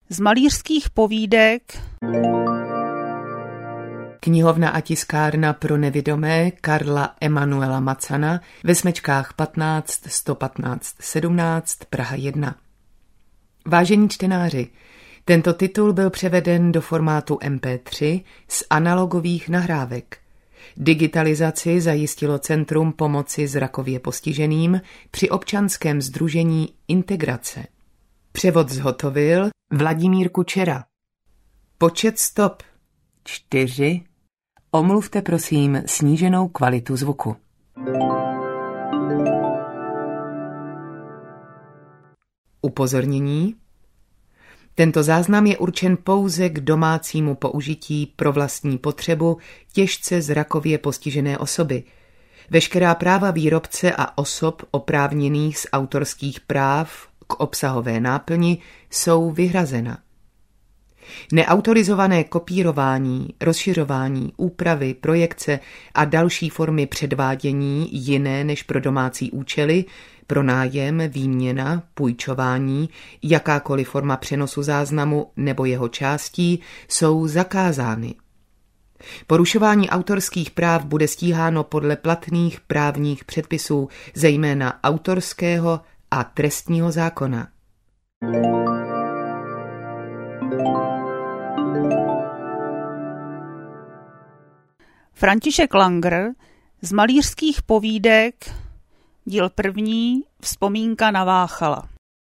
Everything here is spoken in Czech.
Z malířských povídek Knihovna a tiskárna pro nevidomé Karla Emanuela Macana ve Smečkách 15 115 17 Praha 1. Vážení čtenáři, tento titul byl převeden do formátu MP3 z analogových nahrávek. Digitalizaci zajistilo Centrum pomoci zrakově postiženým při občanském sdružení Integrace. Převod zhotovil Vladimír Kučera. Počet stop 4. Omluvte prosím sníženou kvalitu zvuku. Upozornění. Tento záznam je určen pouze k domácímu použití pro vlastní potřebu těžce zrakově postižené osoby. Veškerá práva výrobce a osob oprávněných z autorských práv k obsahové náplni jsou vyhrazena. Neautorizované kopírování, rozšiřování, úpravy, projekce a další formy předvádění jiné než pro domácí účely, pronájem, výměna, půjčování, jakákoliv forma přenosu záznamu nebo jeho částí jsou zakázány. Porušování autorských práv bude stíháno podle platných právních předpisů, zejména autorského a trestního zákona. František Langer z malířských povídek, díl 1, Vzpomínka na Váchala.